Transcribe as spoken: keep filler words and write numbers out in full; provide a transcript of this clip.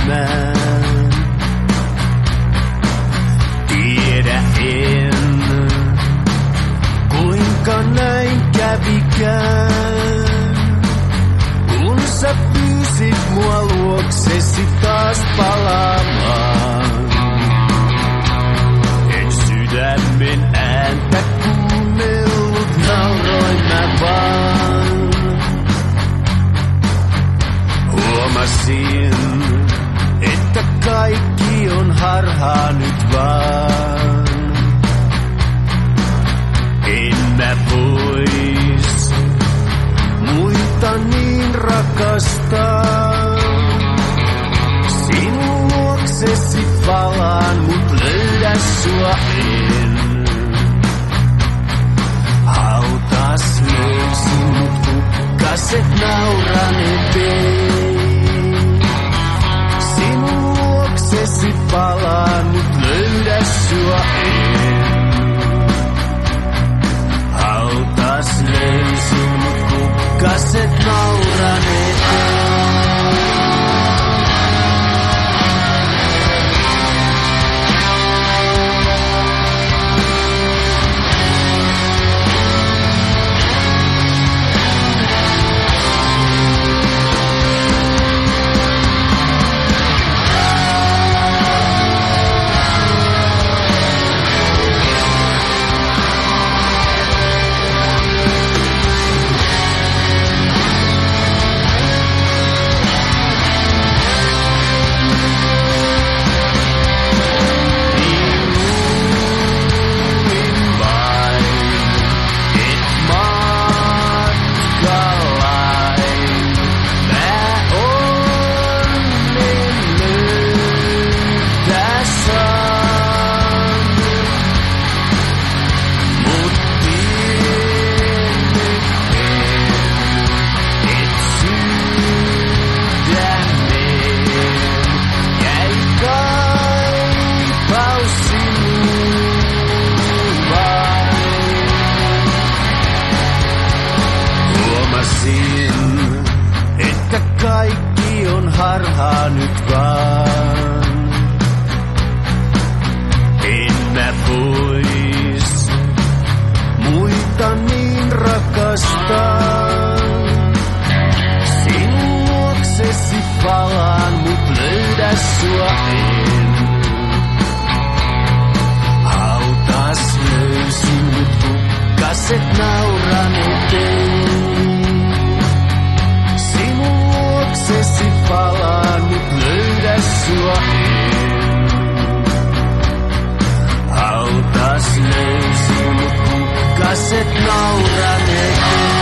kysymään. Tiedä en, kuinka näin kävikään, kun sä pyysit mua luoksesi taas palaamaan. En sydämen ääntä kuunnellut, nauroin mä vaan. Huomasin, että kaikki on harhaa nyt vaan. En mä vois muita niin rakastaa. Sinun luoksesi palaan, mut löydä sua en. Hautas löysin, mut kukkaset nauranen vein. Sinun luoksesi palaan, mut löydä sua en. Hautas löysin, mut kukkaset nauranen vein. Että kaikki on harhaa nyt vaan. En mä vois muita niin rakastaa. Sinun luoksesi palaan, mut löydä sua en. Hautas löysin, mut kukkaset nauranen tein. Sinun luoksesi palaan, mut löydä sua en. Hautas löysin, mut kukkaset nauranen tein.